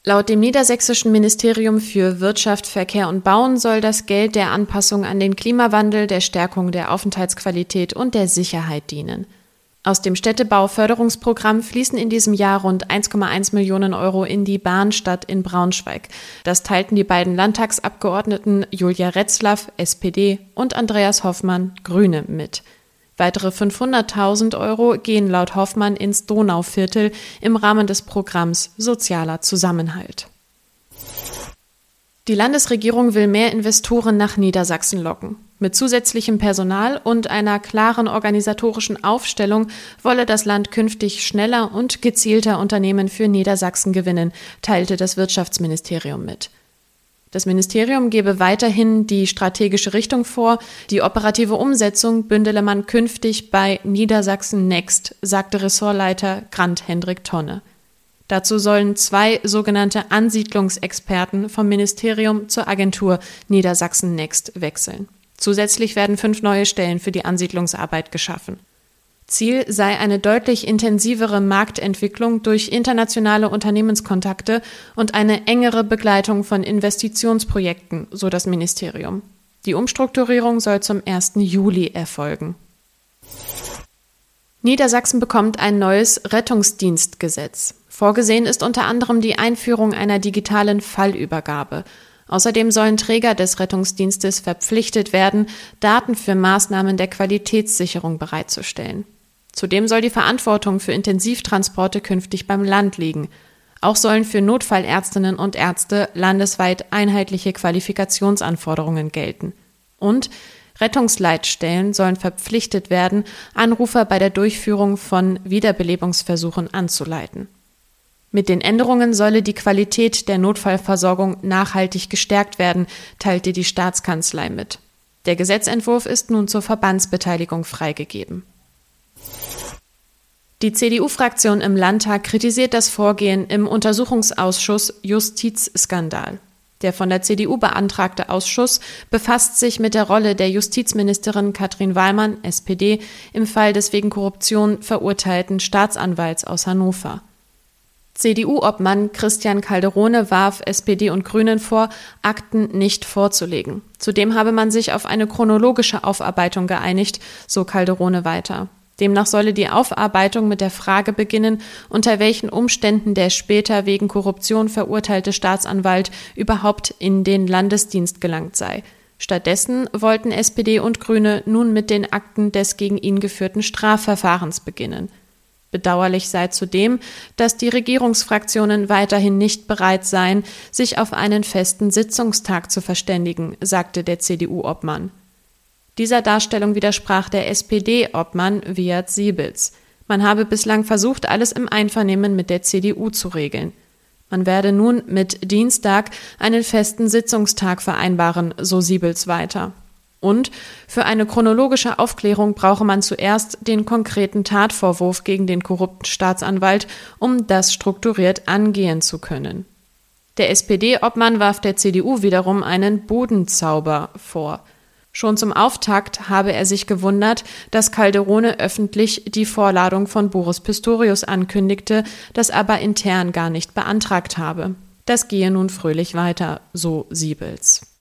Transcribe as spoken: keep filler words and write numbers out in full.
Laut dem niedersächsischen Ministerium für Wirtschaft, Verkehr und Bauen soll das Geld der Anpassung an den Klimawandel, der Stärkung der Aufenthaltsqualität und der Sicherheit dienen. Aus dem Städtebauförderungsprogramm fließen in diesem Jahr rund eins Komma eins Millionen Euro in die Bahnstadt in Braunschweig. Das teilten die beiden Landtagsabgeordneten Julia Retzlaff, S P D, und Andreas Hoffmann, Grüne, mit. Weitere fünfhunderttausend Euro gehen laut Hoffmann ins Donauviertel im Rahmen des Programms Sozialer Zusammenhalt. Die Landesregierung will mehr Investoren nach Niedersachsen locken. Mit zusätzlichem Personal und einer klaren organisatorischen Aufstellung wolle das Land künftig schneller und gezielter Unternehmen für Niedersachsen gewinnen, teilte das Wirtschaftsministerium mit. Das Ministerium gebe weiterhin die strategische Richtung vor, die operative Umsetzung bündele man künftig bei Niedersachsen Next, sagte Ressortleiter Grant Hendrik Tonne. Dazu sollen zwei sogenannte Ansiedlungsexperten vom Ministerium zur Agentur Niedersachsen Next wechseln. Zusätzlich werden fünf neue Stellen für die Ansiedlungsarbeit geschaffen. Ziel sei eine deutlich intensivere Marktentwicklung durch internationale Unternehmenskontakte und eine engere Begleitung von Investitionsprojekten, so das Ministerium. Die Umstrukturierung soll zum ersten Juli erfolgen. Niedersachsen bekommt ein neues Rettungsdienstgesetz. Vorgesehen ist unter anderem die Einführung einer digitalen Fallübergabe. Außerdem sollen Träger des Rettungsdienstes verpflichtet werden, Daten für Maßnahmen der Qualitätssicherung bereitzustellen. Zudem soll die Verantwortung für Intensivtransporte künftig beim Land liegen. Auch sollen für Notfallärztinnen und Ärzte landesweit einheitliche Qualifikationsanforderungen gelten. Und Rettungsleitstellen sollen verpflichtet werden, Anrufer bei der Durchführung von Wiederbelebungsversuchen anzuleiten. Mit den Änderungen solle die Qualität der Notfallversorgung nachhaltig gestärkt werden, teilte die Staatskanzlei mit. Der Gesetzentwurf ist nun zur Verbandsbeteiligung freigegeben. Die C D U-Fraktion im Landtag kritisiert das Vorgehen im Untersuchungsausschuss Justizskandal. Der von der C D U beantragte Ausschuss befasst sich mit der Rolle der Justizministerin Katrin Wallmann, S P D, im Fall des wegen Korruption verurteilten Staatsanwalts aus Hannover. C D U-Obmann Christian Calderone warf S P D und Grünen vor, Akten nicht vorzulegen. Zudem habe man sich auf eine chronologische Aufarbeitung geeinigt, so Calderone weiter. Demnach solle die Aufarbeitung mit der Frage beginnen, unter welchen Umständen der später wegen Korruption verurteilte Staatsanwalt überhaupt in den Landesdienst gelangt sei. Stattdessen wollten S P D und Grüne nun mit den Akten des gegen ihn geführten Strafverfahrens beginnen. Bedauerlich sei zudem, dass die Regierungsfraktionen weiterhin nicht bereit seien, sich auf einen festen Sitzungstag zu verständigen, sagte der C D U-Obmann. Dieser Darstellung widersprach der S P D-Obmann Wiat Siebels. Man habe bislang versucht, alles im Einvernehmen mit der C D U zu regeln. Man werde nun mit Dienstag einen festen Sitzungstag vereinbaren, so Siebels weiter. Und für eine chronologische Aufklärung brauche man zuerst den konkreten Tatvorwurf gegen den korrupten Staatsanwalt, um das strukturiert angehen zu können. Der S P D-Obmann warf der C D U wiederum einen Budenzauber vor. Schon zum Auftakt habe er sich gewundert, dass Calderone öffentlich die Vorladung von Boris Pistorius ankündigte, das aber intern gar nicht beantragt habe. Das gehe nun fröhlich weiter, so Siebels.